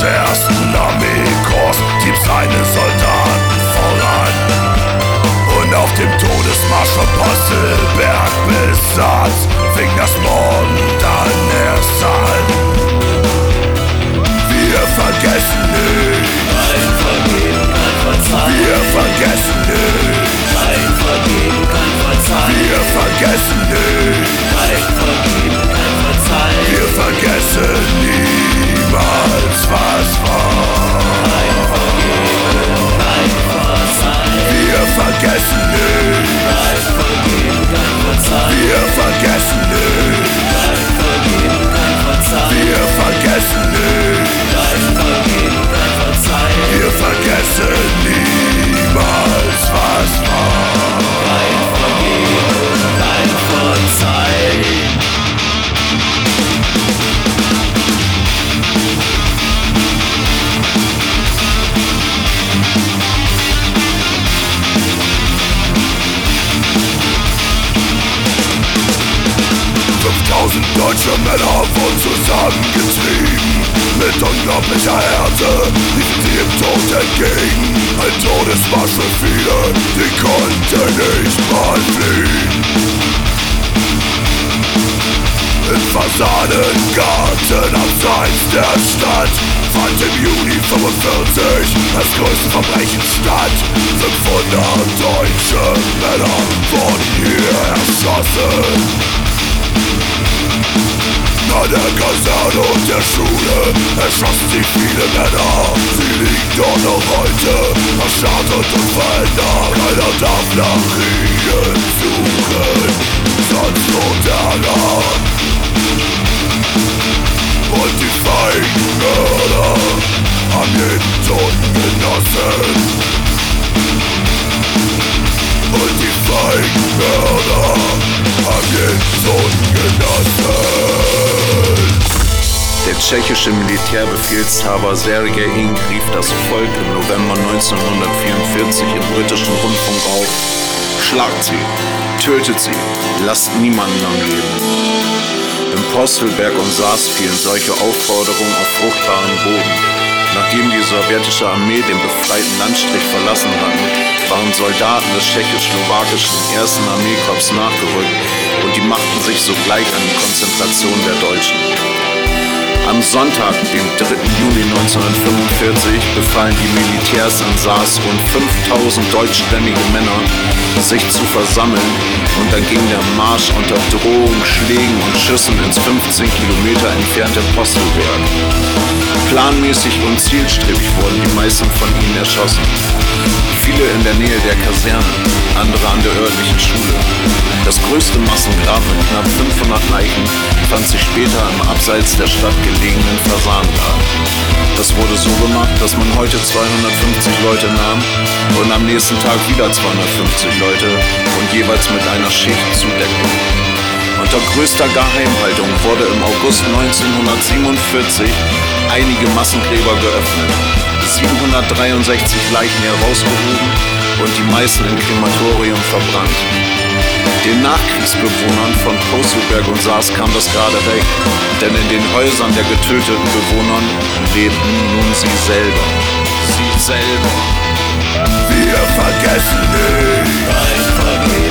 ersten Armeekorps trieb seine Soldaten voran. Und auf dem Todesmarsch von Postelberg bis Saas fing das Morden dann erst an. Wir vergessen nicht, kein Vergehen, kein Verzeihen. wir vergessen nicht, Kein Vergehen, kein Verzeihen. wir vergessen nicht, Kein Vergehen, kein Verzeihen. wir vergessen niemals, was war. Kein Vergehen, kein Verzeihen. Wir vergessen nicht, Kein Vergehen, kein Verzeihen. wir vergessen nicht, Kein Vergehen, kein Verzeihen. wir vergessen nicht, Kein Vergehen, kein Verzeihen. wir vergessen niemals, was war. Kein Vergehen, kein Verzeihen. 5000 deutsche Männer wurden zusammengetrieben. Mit unglaublicher Härte liefen sie im Tod entgegen. Ein Todesmarsch für viele, die konnten nicht mal fliehen. Im Fasanengarten abseits der Stadt fand im Juni 45 das größte Verbrechen statt. 500 deutsche Männer wurden hier erschossen. An der Kaserne und der Schule erschossen sich viele Männer. Sie liegen dort noch heute, verscharrt und verändert. Keiner darf nach ihnen suchen, sonst droht Ärger. Und die feigen Mörder haben jeden Toten genossen. Und die feigen Mörder haben jeden Toten genossen. Der tschechische Militärbefehlshaber Sergej Ing rief das Volk im November 1944 im britischen Rundfunk auf: Schlagt sie, tötet sie, lasst niemanden am Leben. Im Postelberg und Saas fielen solche Aufforderungen auf fruchtbaren Boden. Nachdem die sowjetische Armee den befreiten Landstrich verlassen hatten, waren Soldaten des tschechoslowakischen 1. Armeekorps nachgerückt und die machten sich sogleich an die Konzentration der Deutschen. Am Sonntag, dem 3. Juni 1945, befahlen die Militärs in Saas rund 5000 deutschstämmige Männer, sich zu versammeln, und dann ging der Marsch unter Drohung, Schlägen und Schüssen ins 15 Kilometer entfernte Postelberg. Planmäßig und zielstrebig wurden die meisten von ihnen erschossen. Viele in der Nähe der Kaserne, andere an der örtlichen Schule. Das größte Massengrab mit knapp 500 Leichen fand sich später im abseits der Stadt gelegenen Fasanengarten. Das wurde so gemacht, dass man heute 250 Leute nahm und am nächsten Tag wieder 250 Leute und jeweils mit einer Schicht zudeckte. Unter größter Geheimhaltung wurde im August 1947 einige Massengräber geöffnet, 763 Leichen herausgehoben und die meisten im Krematorium verbrannt. Den Nachkriegsbewohnern von Postelberg und Saas kam das gerade recht, denn in den Häusern der getöteten Bewohner lebten nun sie selber. Sie selber. Wir vergessen nicht, Kein Vergehen,